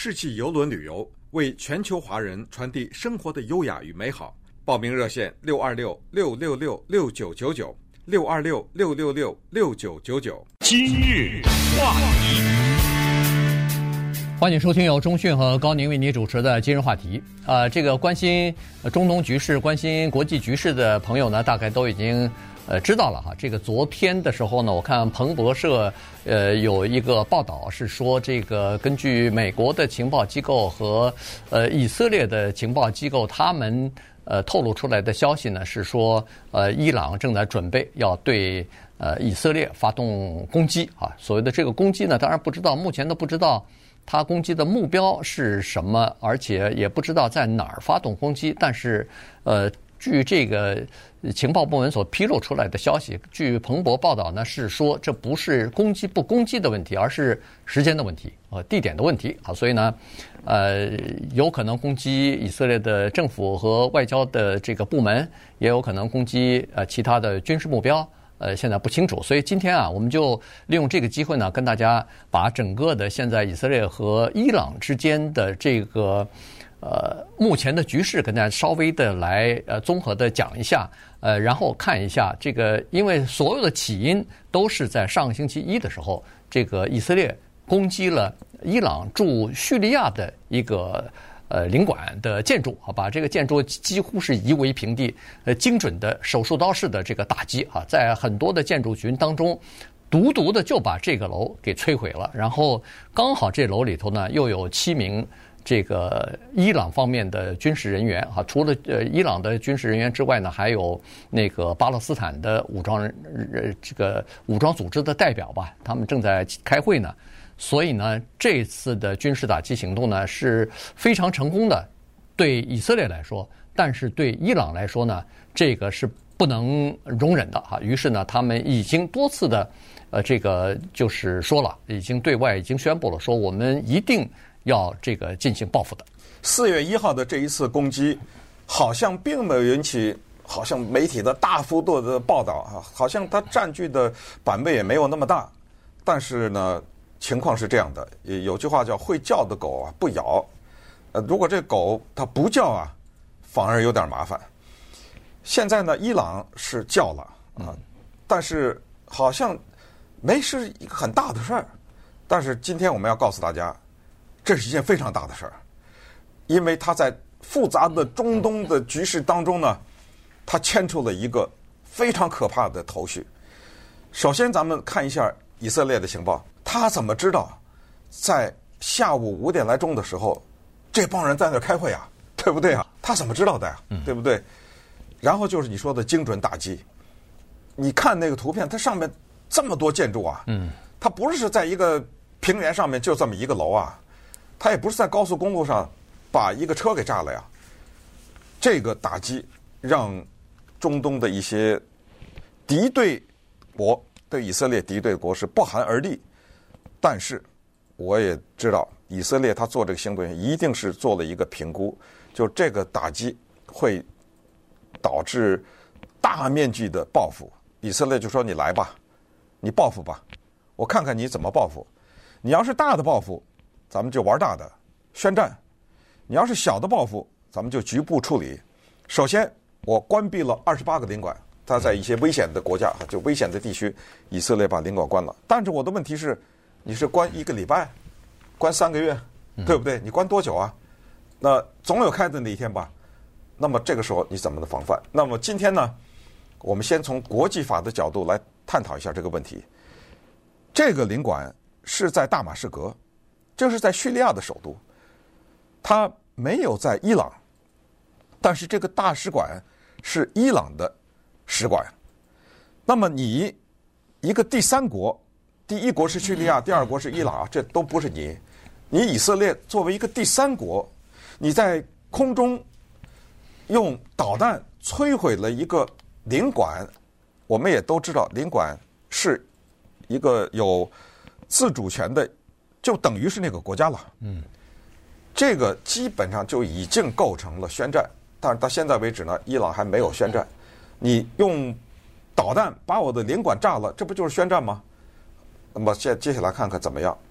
世纪邮轮旅游，为全球华人传递生活的优雅与美好。报名热线626-666-6999，626-666-6999。 今日话题， 欢迎收听由钟讯和高宁为你主持的今日话题。这个关心中东局势、关心国际局势的朋友呢，大概都已经知道了哈。这个昨天的时候呢，我看彭博社有一个报道是说，这个根据美国的情报机构和以色列的情报机构，他们透露出来的消息呢是说，伊朗正在准备要对以色列发动攻击啊。所谓的这个攻击呢，当然不知道，目前都不知道他攻击的目标是什么，而且也不知道在哪儿发动攻击。但是据这个情报部门所披露出来的消息，据彭博报道呢，是说这不是攻击不攻击的问题，而是时间的问题地点的问题啊。所以呢，有可能攻击以色列的政府和外交的这个部门，也有可能攻击其他的军事目标。现在不清楚，所以今天啊，我们就利用这个机会呢，跟大家把整个的现在以色列和伊朗之间的这个目前的局势跟大家稍微的来综合的讲一下，然后看一下这个，因为所有的起因都是在上个星期一的时候，这个以色列攻击了伊朗驻叙利亚的一个领馆的建筑啊，把这个建筑几乎是夷为平地，精准的手术刀式的这个打击啊，在很多的建筑群当中，独独的就把这个楼给摧毁了。然后刚好这楼里头呢，又有7名这个伊朗方面的军事人员啊，除了伊朗的军事人员之外呢，还有那个巴勒斯坦的武装组织的代表吧，他们正在开会呢。所以呢，这次的军事打击行动呢是非常成功的，对以色列来说，但是对伊朗来说呢，这个是不能容忍的哈。于是呢，他们已经多次的这个就是说了，已经对外已经宣布了，说我们一定要这个进行报复的。 4月1号的这一次攻击，好像并没有引起好像媒体的大幅度的报道啊，好像它占据的版位也没有那么大，但是呢。情况是这样的，有句话叫会叫的狗啊不咬，如果这狗它不叫啊，反而有点麻烦。现在呢，伊朗是叫了啊，但是好像没是一个很大的事儿。但是今天我们要告诉大家，这是一件非常大的事儿，因为它在复杂的中东的局势当中呢，它牵出了一个非常可怕的头绪。首先，咱们看一下以色列的情报。他怎么知道在下午5点来钟的时候，这帮人在那开会啊，对不对啊？他怎么知道的呀？对不对？然后就是你说的精准打击。你看那个图片，它上面这么多建筑啊，它不是在一个平原上面就这么一个楼啊，它也不是在高速公路上把一个车给炸了呀。这个打击让中东的一些敌对国对以色列敌对国是不寒而栗。但是我也知道，以色列他做这个行动一定是做了一个评估，就这个打击会导致大面积的报复。以色列就说：“你来吧，你报复吧，我看看你怎么报复。你要是大的报复，咱们就玩大的，宣战；你要是小的报复，咱们就局部处理。首先，我关闭了28个领馆，它在一些危险的国家，就危险的地区，以色列把领馆关了。但是我的问题是，你是关1个礼拜，关3个月，对不对？你关多久啊？那总有开的那一天吧。那么这个时候你怎么的防范？那么今天呢，我们先从国际法的角度来探讨一下这个问题。这个领馆是在大马士革，这是在叙利亚的首都，它没有在伊朗，但是这个大使馆是伊朗的使馆。那么你一个第3国。第1国是叙利亚，第2国是伊朗啊，这都不是你。你以色列作为一个第3国，你在空中用导弹摧毁了一个领馆。我们也都知道，领馆是一个有自主权的，就等于是那个国家了。这个基本上就已经构成了宣战。但是到现在为止呢，伊朗还没有宣战。你用导弹把我的领馆炸了，这不就是宣战吗？那么接下来看看怎么样。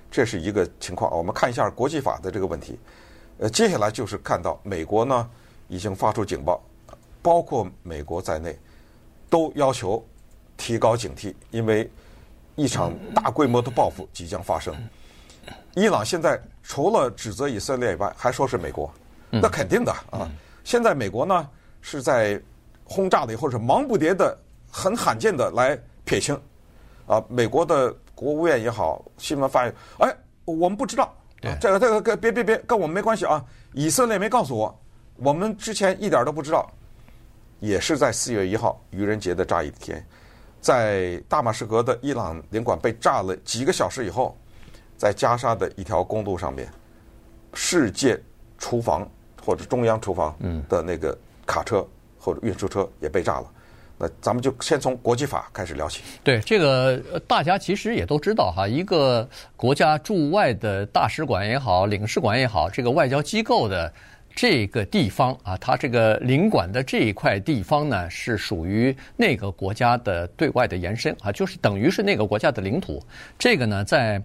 这是一个情况。我们看一下国际法的这个问题。接下来就是看到美国呢已经发出警报，包括美国在内都要求提高警惕，因为一场大规模的报复即将发生。伊朗现在除了指责以色列以外，还说是美国，那肯定的啊。现在美国呢是在轰炸了以后是忙不迭的、很罕见的来撇清啊。美国的国务院也好，新闻发言，哎，我们不知道。这个别跟我们没关系啊！以色列没告诉我们之前一点都不知道。也是在4月1号愚人节的这一天，在大马士革的伊朗领馆被炸了几个小时以后，在加沙的一条公路上面，世界厨房或者中央厨房的那个卡车或者运输车也被炸了。那咱们就先从国际法开始聊起。 对，这个大家其实也都知道哈，一个国家驻外的大使馆也好，领事馆也好，这个外交机构的这个地方啊，它这个领馆的这一块地方呢，是属于那个国家的对外的延伸啊，就是等于是那个国家的领土。这个呢，在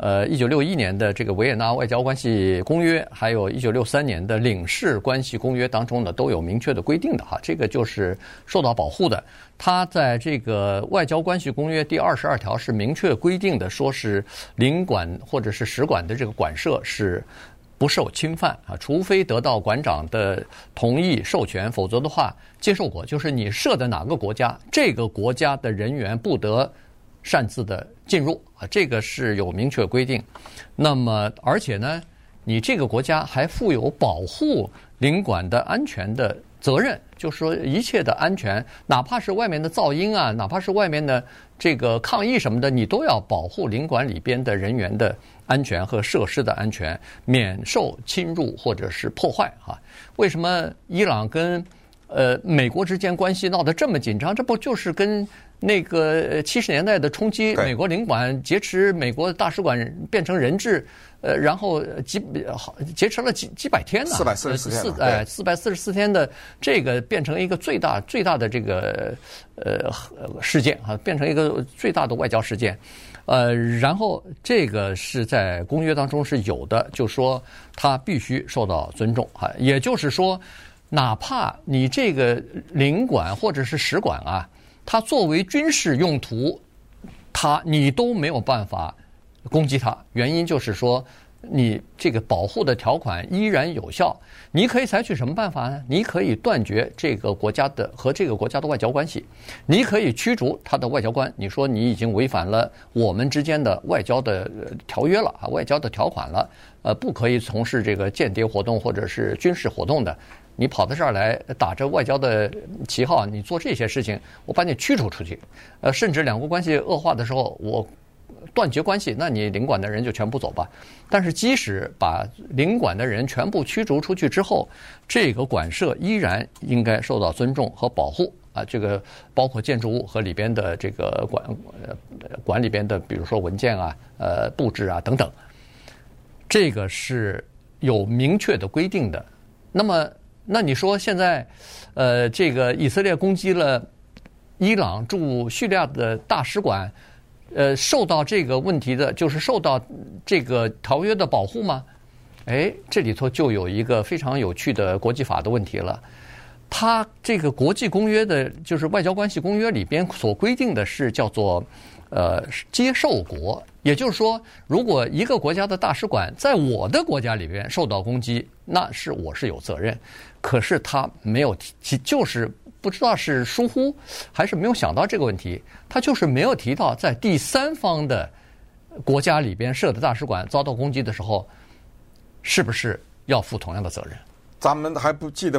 1961年的这个维也纳外交关系公约，还有1963年的领事关系公约当中呢，都有明确的规定的哈，这个就是受到保护的。它在这个外交关系公约第22条是明确规定的，说是领馆或者是使馆的这个馆舍是不受侵犯啊，除非得到馆长的同意授权，否则的话，接受国就是你设的哪个国家，这个国家的人员不得擅自的进入啊，这个是有明确规定。那么，而且呢，你这个国家还负有保护领馆的安全的责任，就是说一切的安全，哪怕是外面的噪音啊，哪怕是外面的这个抗议什么的，你都要保护领馆里边的人员的安全和设施的安全，免受侵入或者是破坏啊。为什么伊朗跟美国之间关系闹得这么紧张？这不就是跟那个70年代的冲击美国领馆劫持美国大使馆变成人质，然后劫持了几百天呢 ？444天 ，444天的这个变成一个最大的这个事件啊，变成一个最大的外交事件。然后这个是在公约当中是有的，就说它必须受到尊重啊，也就是说，哪怕你这个领馆或者是使馆啊，它作为军事用途，你都没有办法攻击它。原因就是说，你这个保护的条款依然有效。你可以采取什么办法呢？你可以断绝这个国家的和这个国家的外交关系，你可以驱逐他的外交官。你说你已经违反了我们之间的外交的条约了啊，外交的条款了，不可以从事这个间谍活动或者是军事活动的。你跑到这儿来打着外交的旗号，你做这些事情，我把你驱逐出去。甚至两国关系恶化的时候，我断绝关系，那你领馆的人就全部走吧。但是即使把领馆的人全部驱逐出去之后，这个馆舍依然应该受到尊重和保护啊。这个包括建筑物和里边的这个馆里边的，比如说文件啊、布置啊等等，这个是有明确的规定的。那你说现在，这个以色列攻击了伊朗驻叙利亚的大使馆，受到这个问题的，就是受到这个条约的保护吗？这里头就有一个非常有趣的国际法的问题了。它这个国际公约的，就是外交关系公约里边所规定的是叫做接受国，也就是说，如果一个国家的大使馆在我的国家里边受到攻击，那是我是有责任。可是他没有提，就是不知道是疏忽还是没有想到这个问题，他就是没有提到在第三方的国家里边设的大使馆遭到攻击的时候，是不是要负同样的责任？ 咱们还不记得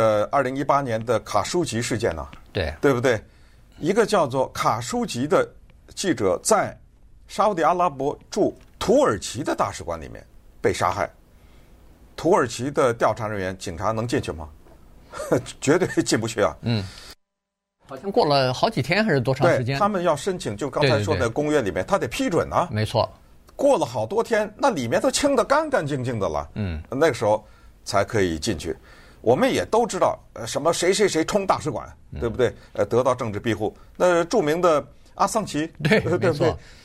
2018年的卡舒吉事件呢？对不对？一个叫做卡舒吉的记者在沙特阿拉伯驻土耳其的大使馆里面被杀害。土耳其的调查人员、警察能进去吗？绝对进不去啊！ 好像过了好几天还是多长时间？ 他们要申请，就刚才说的公约里面，他得批准啊。 没错， 过了好多天，那里面都清得干干净净的了。那个时候才可以进去。我们也都知道，什么谁冲大使馆，对不对？得到政治庇护。那著名的阿桑奇， 对，没错。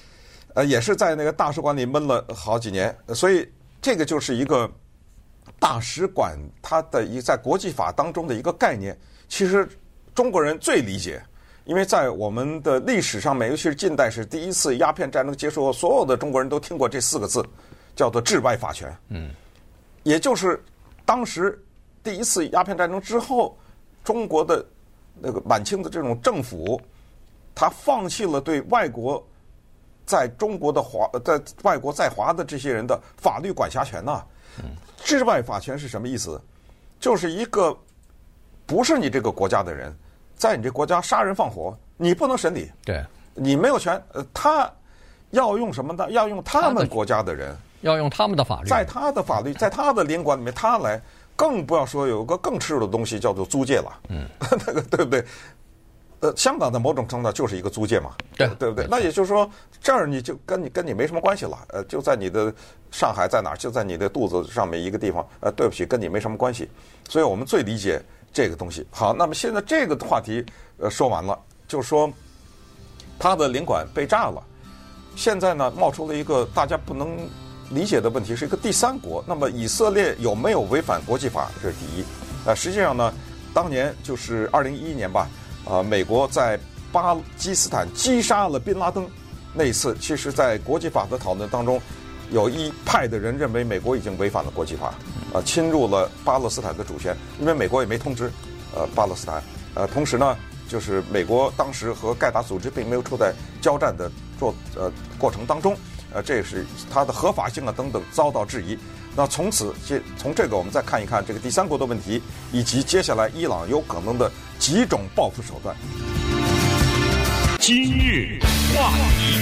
也是在那个大使馆里闷了好几年，所以这个就是一个大使馆它的在国际法当中的一个概念，其实中国人最理解。因为在我们的历史上面，尤其是近代史第一次鸦片战争结束后，所有的中国人都听过这4个字，叫做治外法权。也就是当时第一次鸦片战争之后，中国的那个满清的这种政府，他放弃了对外国在中国的在外国在华的这些人的法律管辖权呐。治外法权是什么意思？就是一个不是你这个国家的人，在你这国家杀人放火，你不能审理， 对， 你没有权。他要用什么呢？要用他们国家的人， 要用他们的法律， 在他的法律，在他的领馆里面，他来。更不要说有个更耻辱的东西叫做租界了，那个对不对？香港的某种程度就是一个租界嘛， 对不对？那也就是说，这儿你就跟你没什么关系了，就在你的上海在哪儿，就在你的肚子上面一个地方，对不起，跟你没什么关系。所以我们最理解这个东西。好，那么现在这个话题说完了，就是说他的领馆被炸了，现在呢冒出了一个大家不能理解的问题，是一个第三国。那么以色列有没有违反国际法？这是第一。实际上呢，当年就是2011年吧，美国在巴基斯坦击杀了宾拉登那一次，其实在国际法的讨论当中，有一派的人认为美国已经违反了国际法，侵入了巴勒斯坦的主权，因为美国也没通知巴勒斯坦。同时呢，就是美国当时和盖达组织并没有处在交战的过程当中。这也是它的合法性啊等等遭到质疑。那从这个我们再看一看这个第三国的问题，以及接下来伊朗有可能的几种报复手段。 今日话题，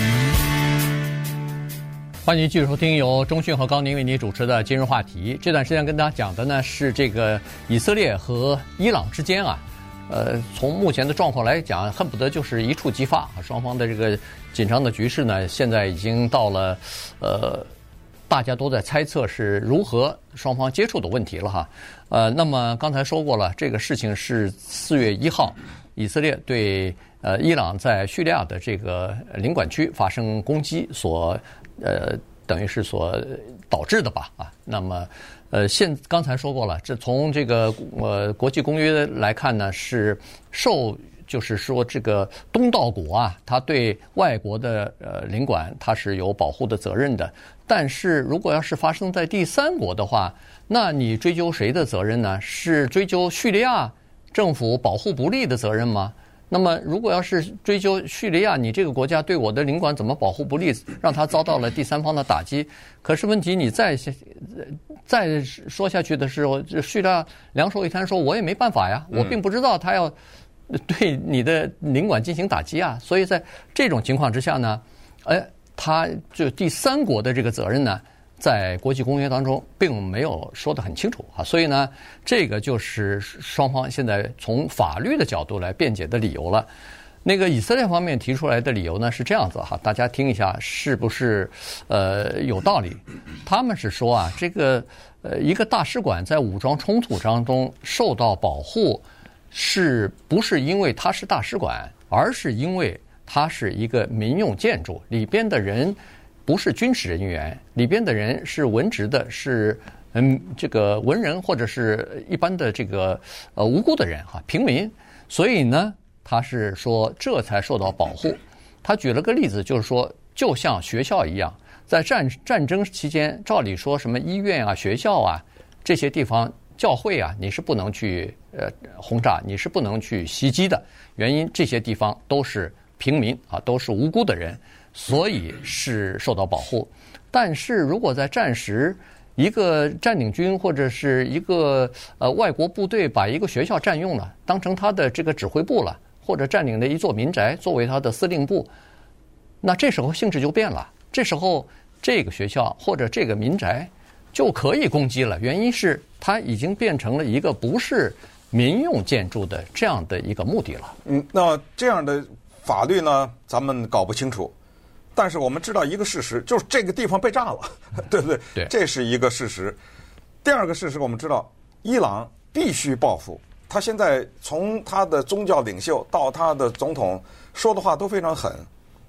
欢迎继续收听由钟迅和高宁为你主持的今日话题。这段时间跟大家讲的呢是这个以色列和伊朗之间啊，从目前的状况来讲，恨不得就是一触即发，双方的这个紧张的局势呢，现在已经到了大家都在猜测是如何双方接触的问题了哈。那么刚才说过了，这个事情是4月1号，以色列对伊朗在叙利亚的这个领馆区发生攻击所等于是所导致的吧啊。那么刚才说过了，这从这个国际公约来看呢，是就是说这个东道国啊，它对外国的领馆它是有保护的责任的。但是如果要是发生在第三国的话，那你追究谁的责任呢？是追究叙利亚政府保护不力的责任吗？那么如果要是追究叙利亚，你这个国家对我的领馆怎么保护不力，让他遭到了第三方的打击？可是问题你再说下去的时候，叙利亚两手一摊说，我也没办法呀，我并不知道他要对你的领馆进行打击啊。所以在这种情况之下呢，他就第三国的这个责任呢，在国际公约当中并没有说得很清楚啊，所以呢，这个就是双方现在从法律的角度来辩解的理由了。那个以色列方面提出来的理由呢是这样子哈，大家听一下是不是有道理？他们是说啊，这个一个大使馆在武装冲突当中受到保护，是不是因为它是大使馆，而是因为它是一个民用建筑，里边的人不是军事人员，里边的人是文职的，是这个文人或者是一般的这个无辜的人哈，平民。所以呢，他是说这才受到保护。他举了个例子，就是说，就像学校一样，在战争期间，照理说什么医院啊、学校啊这些地方、教会啊，你是不能去轰炸，你是不能去袭击的。原因这些地方都是平民啊，都是无辜的人，所以是受到保护。但是如果在战时，一个占领军或者是一个外国部队把一个学校占用了，当成他的这个指挥部了，或者占领了一座民宅作为他的司令部，那这时候性质就变了。这时候这个学校或者这个民宅就可以攻击了，原因是它已经变成了一个不是民用建筑的这样的一个目的了。 那这样的法律呢，咱们搞不清楚。但是我们知道一个事实，就是这个地方被炸了，对不对？ 对， 这是一个事实。第二个事实，我们知道伊朗必须报复。他现在从他的宗教领袖到他的总统说的话都非常狠。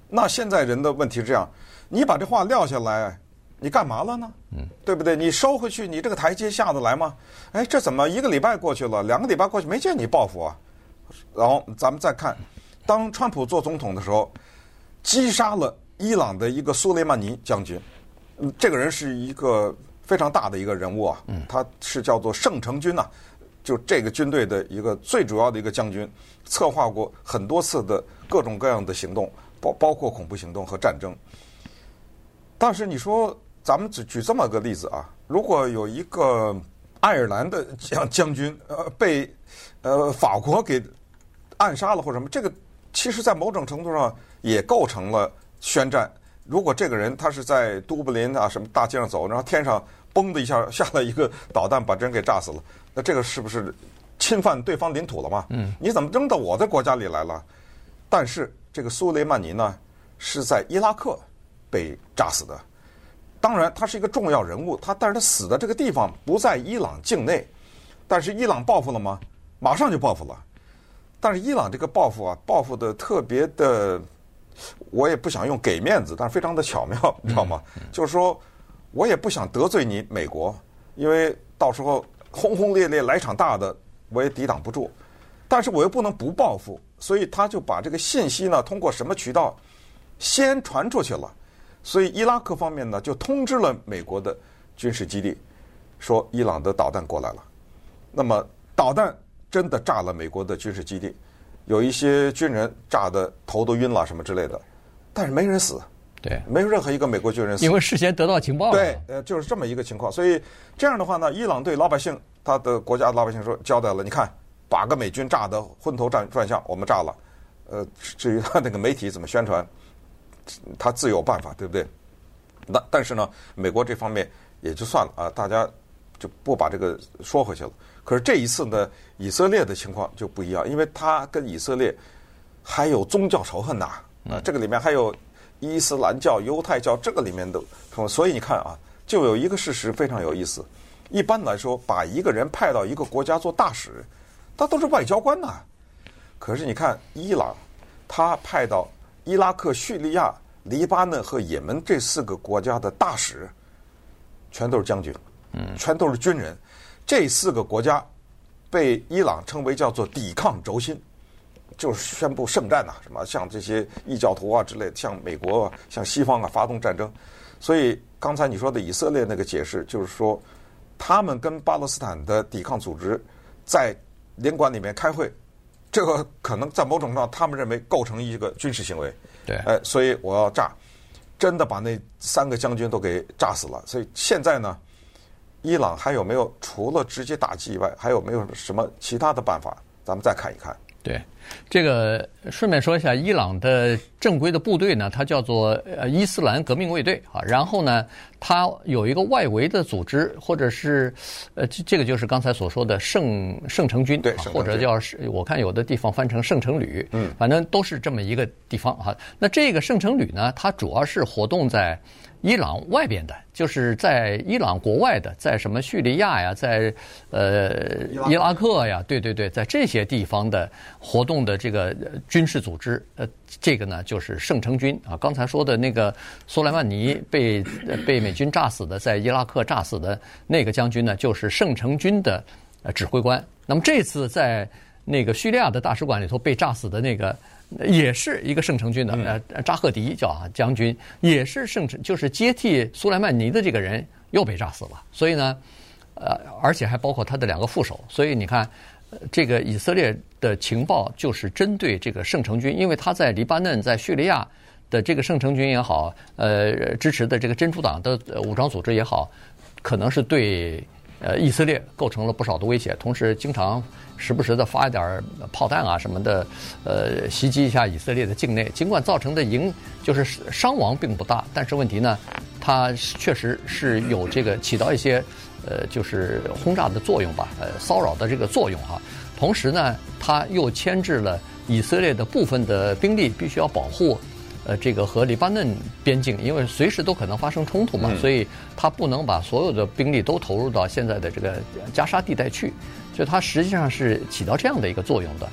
那现在人的问题是这样，你把这话撂下来，你干嘛了呢？对不对？你收回去，你这个台阶下得来吗？哎，这怎么1个礼拜过去了，2个礼拜过去没见你报复啊？然后咱们再看，当川普做总统的时候，击杀了伊朗的一个苏雷曼尼将军，这个人是一个非常大的一个人物啊，他是叫做圣城军呐，就这个军队的一个最主要的一个将军，策划过很多次的各种各样的行动，包括恐怖行动和战争。但是你说，咱们只举这么个例子啊，如果有一个爱尔兰的将军被法国给暗杀了或者什么，这个其实在某种程度上也构成了宣战。如果这个人他是在都柏林啊什么大街上走，然后天上嘣的一下下来一个导弹把人给炸死了，那这个是不是侵犯对方领土了嘛？你怎么扔到我的国家里来了？但是这个苏雷曼尼呢是在伊拉克被炸死的。当然他是一个重要人物，但是他死的这个地方不在伊朗境内。但是伊朗报复了吗？马上就报复了。但是伊朗这个报复啊，报复的特别的，我也不想用给面子，但是非常的巧妙，你知道吗？就是说我也不想得罪你美国，因为到时候轰轰烈烈来场大的，我也抵挡不住。但是我又不能不报复，所以他就把这个信息呢，通过什么渠道先传出去了。所以伊拉克方面呢，就通知了美国的军事基地，说伊朗的导弹过来了。那么导弹真的炸了美国的军事基地，有一些军人炸的头都晕了什么之类的，但是没人死。 对， 没有任何一个美国军人死， 因为事先得到情报了。 对，就是这么一个情况。所以这样的话呢，伊朗对老百姓，他的国家老百姓说交代了，你看把个美军炸得昏头转向，我们炸了。至于他那个媒体怎么宣传，他自有办法，对不对？但是呢，美国这方面也就算了啊，大家就不把这个说回去了。可是这一次呢，以色列的情况就不一样，因为他跟以色列还有宗教仇恨呐，这个里面还有伊斯兰教、犹太教，这个里面的，所以你看啊，就有一个事实非常有意思。一般来说，把一个人派到一个国家做大使，他都是外交官呐。可是你看伊朗，他派到伊拉克、叙利亚、黎巴嫩和也门这4个国家的大使，全都是将军，全都是军人。这4个国家被伊朗称为叫做抵抗轴心，就是宣布圣战呐，什么像这些异教徒啊之类的，向美国啊、向西方啊发动战争。所以刚才你说的以色列那个解释，就是说他们跟巴勒斯坦的抵抗组织在领馆里面开会，这个可能在某种程度上他们认为构成一个军事行为。 对， 所以我要炸，真的把那3个将军都给炸死了。所以现在呢，伊朗还有没有除了直接打击以外，还有没有什么其他的办法？咱们再看一看。 对，这个顺便说一下，伊朗的正规的部队呢，它叫做伊斯兰革命卫队啊。然后呢，它有一个外围的组织，或者是这个就是刚才所说的圣城军， 对， 或者叫我看有的地方翻成圣城旅，反正都是这么一个地方哈。那这个圣城旅呢，它主要是活动在伊朗外边的，就是在伊朗国外的，在什么叙利亚呀，在伊拉克呀，对，在这些地方的活动的这个军事组织，这个呢就是圣城军啊。刚才说的那个苏莱曼尼被美军炸死的，在伊拉克炸死的那个将军呢，就是圣城军的指挥官。那么这次在那个叙利亚的大使馆里头被炸死的那个，也是一个圣城军的扎赫迪叫将军，也是圣城，就是接替苏莱曼尼的这个人又被炸死了。所以呢，而且还包括他的2个副手。所以你看，这个以色列的情报就是针对这个圣城军，因为他在黎巴嫩、在叙利亚的这个圣城军也好，支持的这个真主党的武装组织也好，可能是对以色列构成了不少的威胁，同时经常时不时的发一点炮弹啊什么的，袭击一下以色列的境内。尽管造成的就是伤亡并不大，但是问题呢，它确实是有这个起到一些就是轰炸的作用吧，骚扰的这个作用哈。同时呢，它又牵制了以色列的部分的兵力，必须要保护这个和黎巴嫩边境，因为随时都可能发生冲突嘛，所以他不能把所有的兵力都投入到现在的这个加沙地带去，所以它实际上是起到这样的一个作用的。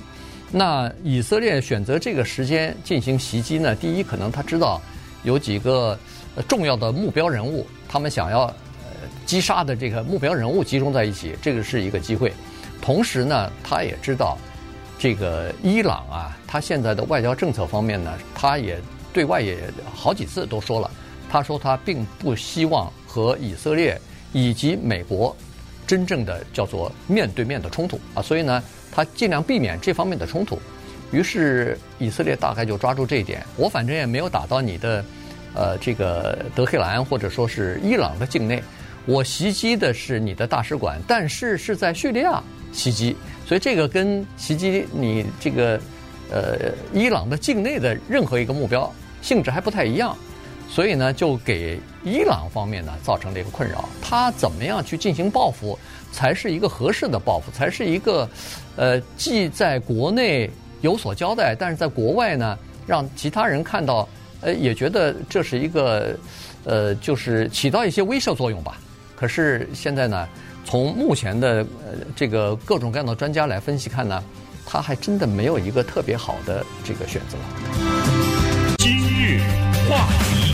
那以色列选择这个时间进行袭击呢？第一，可能他知道有几个重要的目标人物，他们想要击杀的这个目标人物集中在一起，这个是一个机会。同时呢，他也知道这个伊朗啊，他现在的外交政策方面呢，他也对外也好几次都说了，他说他并不希望和以色列以及美国真正的叫做面对面的冲突啊，所以呢，他尽量避免这方面的冲突。于是以色列大概就抓住这一点，我反正也没有打到你的这个德黑兰或者说是伊朗的境内，我袭击的是你的大使馆，但是是在叙利亚袭击，所以这个跟袭击你这个伊朗的境内的任何一个目标性质还不太一样，所以呢，就给伊朗方面呢造成了一个困扰。他怎么样去进行报复，才是一个合适的报复，才是一个既在国内有所交代，但是在国外呢，让其他人看到，也觉得这是一个就是起到一些威慑作用吧。可是现在呢，从目前的这个各种各样的专家来分析看呢，他还真的没有一个特别好的这个选择。 今日话题，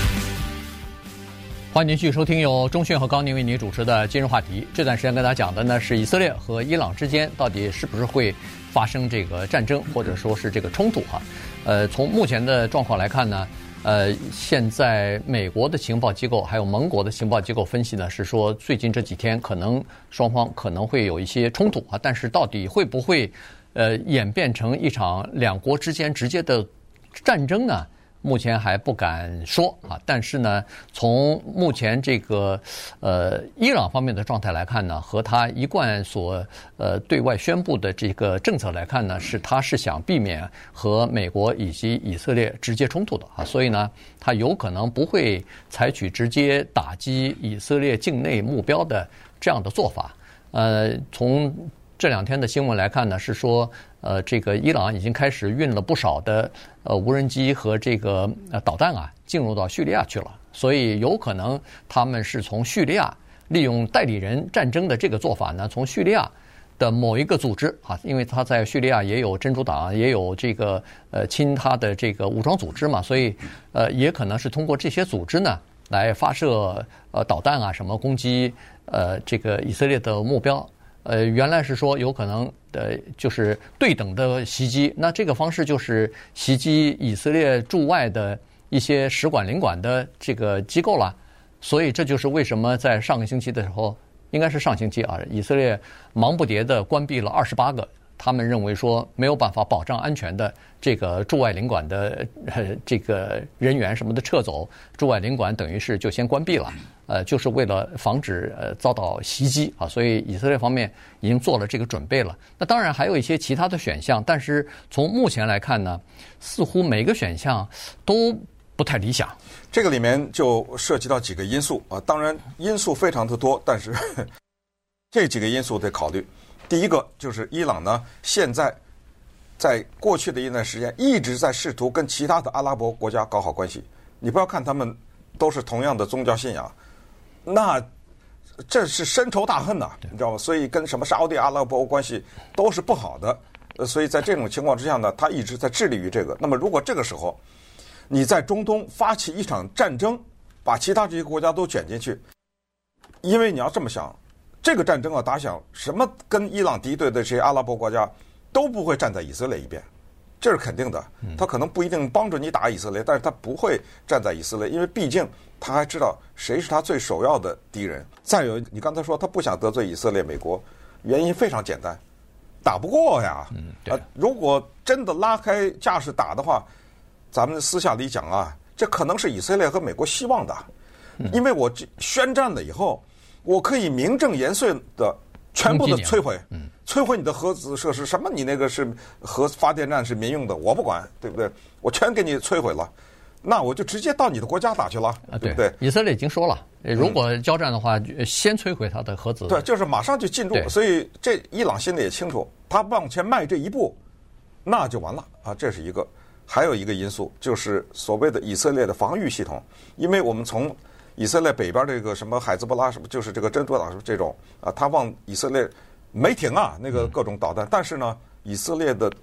欢迎您继续收听由钟迅和高宁为您主持的今日话题。这段时间跟大家讲的呢是以色列和伊朗之间到底是不是会发生这个战争，或者说是这个冲突哈。从目前的状况来看呢，现在美国的情报机构还有盟国的情报机构分析呢，是说最近这几天可能双方可能会有一些冲突啊，但是到底会不会演变成一场两国之间直接的战争呢？目前还不敢说啊，但是呢，从目前这个伊朗方面的状态来看呢，和他一贯所对外宣布的这个政策来看呢，他是想避免和美国以及以色列直接冲突的啊，所以呢，他有可能不会采取直接打击以色列境内目标的这样的做法。从这两天的新闻来看呢，是说这个伊朗已经开始运了不少的无人机和这个导弹啊进入到叙利亚去了，所以有可能他们是从叙利亚利用代理人战争的这个做法呢，从叙利亚的某一个组织啊，因为他在叙利亚也有真主党，也有这个亲他的这个武装组织嘛，所以也可能是通过这些组织呢来发射导弹啊什么攻击这个以色列的目标。原来是说有可能就是对等的袭击，那这个方式就是袭击以色列驻外的一些使馆领馆的这个机构了。所以这就是为什么在上个星期的时候，应该是上星期啊，以色列忙不迭地关闭了28个他们认为说没有办法保障安全的这个驻外领馆的这个人员什么的撤走，驻外领馆等于是就先关闭了，就是为了防止遭到袭击啊，所以以色列方面已经做了这个准备了。那当然还有一些其他的选项，但是从目前来看呢，似乎每个选项都不太理想。 这个里面就涉及到几个因素啊，当然因素非常的多，但是这几个因素得考虑。第一个就是伊朗呢，现在过去的一段时间一直在试图跟其他的阿拉伯国家搞好关系。你不要看他们都是同样的宗教信仰，那这是深仇大恨呐，你知道吗？所以跟什么沙烏地阿拉伯关系都是不好的。所以在这种情况之下呢，他一直在致力于这个。那么如果这个时候你在中东发起一场战争，把其他这些国家都卷进去，因为你要这么想，这个战争啊打响，什么跟伊朗敌对的这些阿拉伯国家都不会站在以色列一边，这是肯定的。他可能不一定帮着你打以色列，但是他不会站在以色列，因为毕竟他还知道谁是他最首要的敌人。再有，你刚才说他不想得罪以色列、美国，原因非常简单，打不过呀。如果真的拉开架势打的话，咱们私下里讲啊，这可能是以色列和美国希望的，因为我宣战了以后，我可以名正言顺的全部的摧毁你的核子设施，什么你那个是核发电站是民用的，我不管，对不对？我全给你摧毁了，那我就直接到你的国家打去了，对不对？ 以色列已经说了，如果交战的话，先摧毁他的核子。 对，就是马上就进入。所以这伊朗心里也清楚，他往前迈这一步，那就完了啊，这是一个。还有一个因素就是所谓的以色列的防御系统，因为我们从以色列北边这个什么海兹波拉什么，就是这个真主党什么这种啊，他往以色列没停啊，那个各种导弹。但是呢，以色列的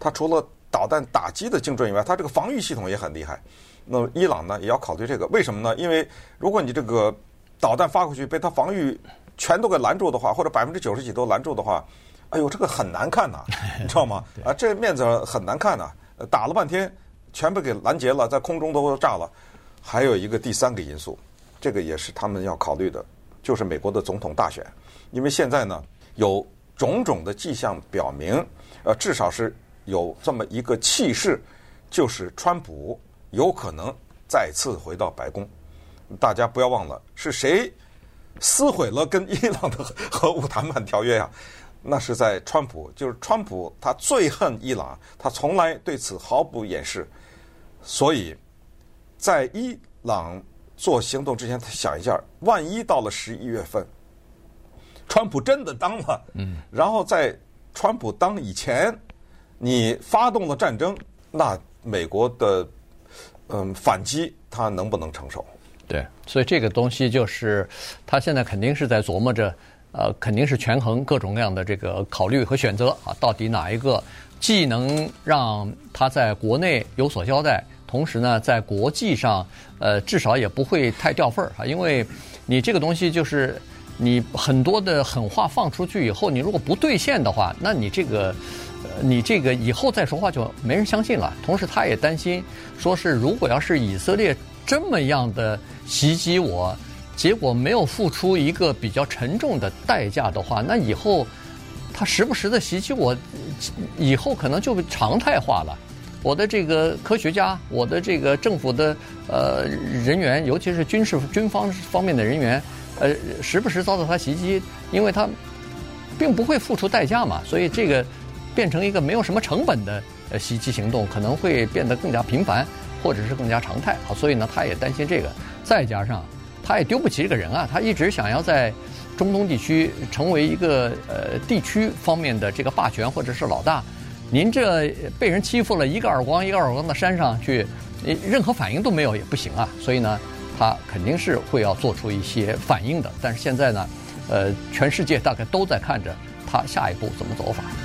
它除了导弹打击的精准以外，它这个防御系统也很厉害。那么伊朗呢也要考虑这个，为什么呢？因为如果你这个导弹发过去被它防御全都给拦住的话，或者90%几都拦住的话，哎呦，这个很难看呐，你知道吗？啊，这面子很难看呐，打了半天全被给拦截了，在空中都炸了。还有一个第三个因素，这个也是他们要考虑的，就是美国的总统大选。因为现在呢有种种的迹象表明，至少是有这么一个气势，就是川普有可能再次回到白宫。大家不要忘了，是谁撕毁了跟伊朗的核武谈判条约呀？那是在川普，就是川普他最恨伊朗，他从来对此毫不掩饰。所以在伊朗做行动之前，他想一下，万一到了11月份，川普真的当了，然后在川普当以前，你发动了战争，那美国的反击他能不能承受？ 对，所以这个东西就是他现在肯定是在琢磨着，肯定是权衡各种各样的这个考虑和选择啊，到底哪一个既能让他在国内有所交代，同时呢，在国际上，至少也不会太掉份儿啊，因为你这个东西就是你很多的狠话放出去以后，你如果不兑现的话，那你这个以后再说话就没人相信了。同时，他也担心，说是如果要是以色列这么样的袭击我，结果没有付出一个比较沉重的代价的话，那以后他时不时的袭击我，以后可能就常态化了。我的这个科学家，我的这个政府的人员，尤其是军方方面的人员，时不时遭到他袭击，因为他并不会付出代价嘛，所以这个变成一个没有什么成本的袭击行动，可能会变得更加频繁，或者是更加常态啊。所以呢，他也担心这个，再加上他也丢不起这个人啊，他一直想要在中东地区成为一个地区方面的这个霸权或者是老大。您这被人欺负了，一个耳光的扇上去，任何反应都没有也不行啊。所以呢，他肯定是会要做出一些反应的。但是现在呢，全世界大概都在看着他下一步怎么走法。